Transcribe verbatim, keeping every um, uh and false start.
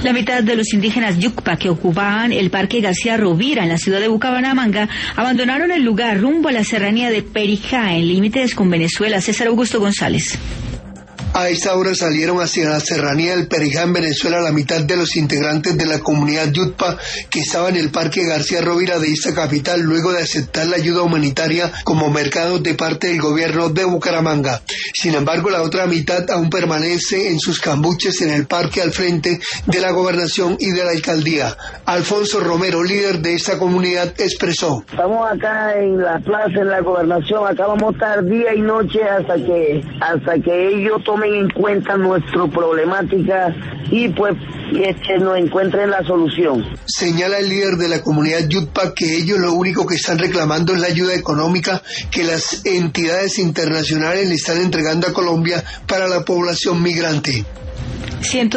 La mitad de los indígenas Yucpa que ocupaban el Parque García Rovira en la ciudad de Bucaramanga abandonaron el lugar rumbo a la serranía de Perijá, en límites con Venezuela. César Augusto González. A esta hora salieron hacia la serranía del Perijá en Venezuela la mitad de los integrantes de la comunidad Yutpa que estaba en el Parque García Rovira de esta capital luego de aceptar la ayuda humanitaria como mercado de parte del gobierno de Bucaramanga. Sin embargo, la otra mitad aún permanece en sus cambuches en el parque al frente de la gobernación y de la alcaldía. Alfonso Romero, líder de esta comunidad, expresó: Estamos acá en la plaza, en la gobernación, acá vamos a estar día y noche hasta que, hasta que ellos tomen en cuenta nuestra problemática y pues que nos encuentren la solución. Señala el líder de la comunidad Yutpa que ellos lo único que están reclamando es la ayuda económica que las entidades internacionales le están entregando a Colombia para la población migrante. Ciento